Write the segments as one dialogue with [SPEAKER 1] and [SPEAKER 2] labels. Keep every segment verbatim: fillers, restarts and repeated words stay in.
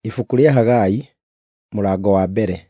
[SPEAKER 1] Ibuku rĩa Hagai, mũrango wa mbere.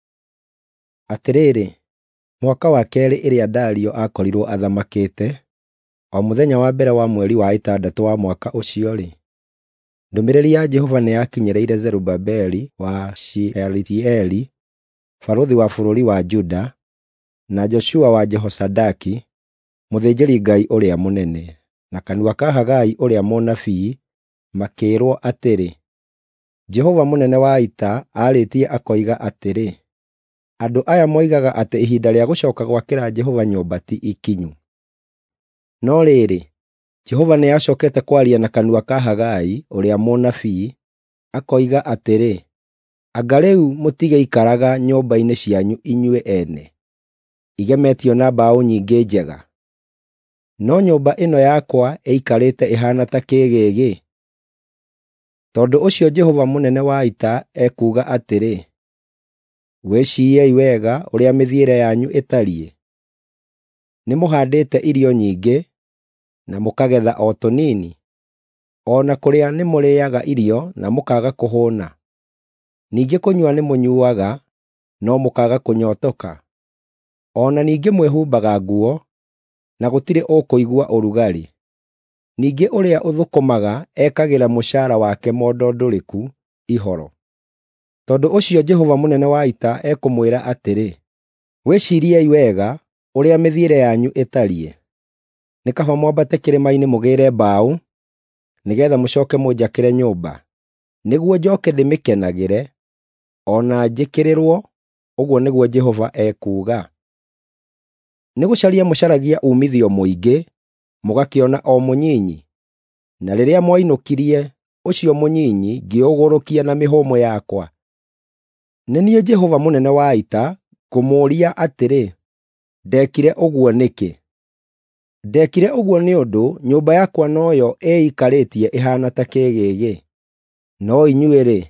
[SPEAKER 1] Atĩrĩrĩ, mwaka wa kerĩ ĩrĩa Dario akorirwo athamakĩte, o mũthenya wa mbere wa mweri wa ĩtandatũ wa mwaka ũcio-rĩ, ndũmĩrĩri ya Jehova nĩyakinyĩrĩire Zerubabeli wa Shealitieli, barũthi wa bũrũri wa Juda, na Joshua wa Jehozadaki, mũthĩnjĩri-Ngai ũrĩa mũnene, na kanua ka Hagai ũrĩa mũnabii, makĩĩrwo atĩrĩ, Jehova mũnene wa ita arĩtie akoiga atĩrĩ, andũ aya moigaga atĩ ihinda rĩa gũcoka gwakĩra Jehova nyũmba ti ikinyu. No rĩrĩ, Jehova nĩacokete kwaria na kanua ka Hagai ũrĩa mũnabii, akoiga atĩrĩ, anga rĩu mũtigeikaraga nyũmba-inĩ cianyu inyuĩ ene, igemetio na mbaũ nyingĩ njega? No nyũmba ĩno yakwa ĩikarĩte ĩhana ta kĩgĩgĩ? Tondũ ũcio Jehova mũnene wa ita ekuuga atĩrĩ, wĩciiriei wega ũrĩa mĩthiĩre yanyu ĩtariĩ. Nĩmũhandĩte irio nyingĩ, na mũkagetha o tũnini, o na kũrĩa nĩmũrĩaga irio na mũkaga kũhũna. Ningĩ kũnyua nĩmũnyuaga, no mũkaga kũnyotoka. O na ningĩ mwĩhumbaga nguo, na gũtirĩ ũkũigua ũrugarĩ. Ningĩ ũrĩa ũthũkũmaga ekagĩra mũcaara wake mondondũrĩku ihoro. Tondũ ũcio Jehova mũnene wa ita ekũmwĩra atĩrĩ, wĩciiriei wega ũrĩa mĩthiĩre yanyu ĩtariĩ. Nĩ kaba mwambate kĩrĩma-inĩ mũgĩĩre mbaũ, nĩgeetha mũcooke mũnjakĩre nyũmba, nĩguo njoke ndĩmĩkenagĩre, o na njĩkĩrĩrwo, ũguo nĩguo Jehova ekuuga. Nĩgũcaria mũcaragia uumithio mũingĩ, mũgakĩona o mũnyinyi, na rĩrĩa mwainũkirie ũcio mũnyinyi ngĩũgũrũkia na mĩhũmũ yakwa. Nĩ niĩ Jehova mũnene wa ita ngũmũũria atĩrĩ, ndekire ũguo nĩkĩ? Ndekire ũguo nĩ ũndũ nyũmba yakwa noyo ĩikarĩtie ĩhaana ta kĩgĩgĩ. No inyuĩ-rĩ,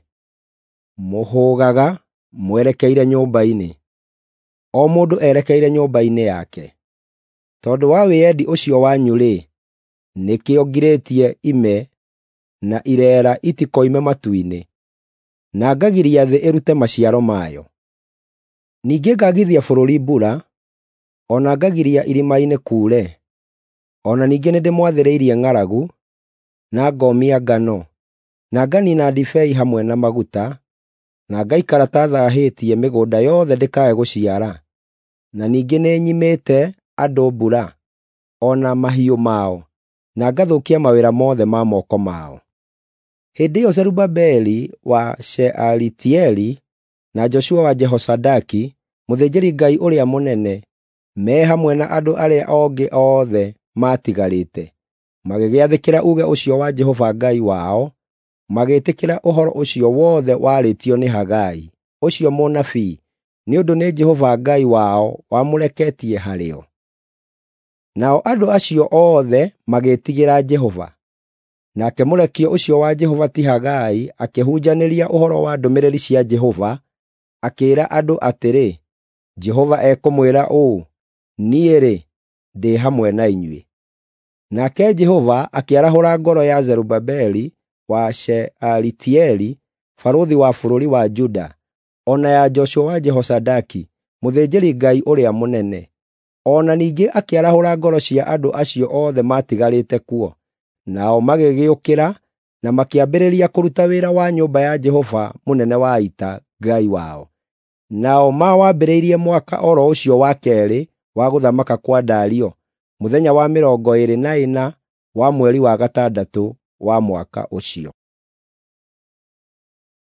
[SPEAKER 1] mũhũgaga mwerekeire nyũmba-inĩ, o mũndũ erekeire nyũmba-inĩ yake. Tondũ wa wĩyendi ũcio wanyu-rĩ, nĩkĩo ngirĩtie ime na ireera itikoime matu-inĩ, na ngagiria thĩ ĩrute maciaro mayo. Ningĩ ngagithia bũrũri mbura, o na ngagiria irĩma-inĩ kuure. O na ningĩ nĩndĩmwathĩrĩirie ng'aragu, na ngomia ngano, na nganiina ndibei hamwe na maguta, na ngaikara ta thaahĩtie mĩgũnda yothe ndĩkae gũciara. Na ningĩ nĩnyimĩte andũ mbura, o na mahiũ mao, na ngathũkia mawĩra mothe ma moko mao. Hĩndĩ ĩyo Zerubabeli wa Shealitieli na Joshua wa Jehozadaki, mũthĩnjĩri-Ngai ũrĩa mũnene, me hamwe na andũ arĩa ongĩ othe maatigarĩte, magĩgĩathĩkĩra uuge ũcio wa Jehova Ngai wao, magĩĩtĩkĩra ũhoro ũcio wothe warĩtio nĩ Hagai, ũcio mũnabii, nĩ ũndũ nĩ Jehova Ngai wao wamũreketie harĩo. Nao andũ acio othe magĩĩtigĩra Jehova. Nake mũrekio ũcio wa Jehova ti Hagai akĩhunjanĩria ũhoro wa ndũmĩrĩri cia Jehova, akĩĩra andũ atĩrĩ, Jehova ekũmwĩra ũũ, niĩ-rĩ, ndĩ hamwe na inyuĩ. Nake Jehova akĩarahũra ngoro ya Zerubabeli wa Shealitieli, barũthi wa bũrũri wa Juda, o na ya Joshua wa Jehozadaki, mũthĩnjĩri-Ngai ũrĩa mũnene. O na ningĩ akĩarahũra ngoro cia andũ acio othe maatigarĩte kuo, nao magĩgĩũkĩra na makĩambĩrĩria kũruta wĩra wa nyũmba ya Jehova mũnene wa ita, Ngai wao. Nao mawambĩrĩirie mwaka o ro ũcio wa kerĩ wa gũthamaka kwa Dario, mũthenya wa mĩrongo ĩĩrĩ na ĩna wa mweri wa gatandatũ wa mwaka ũcio.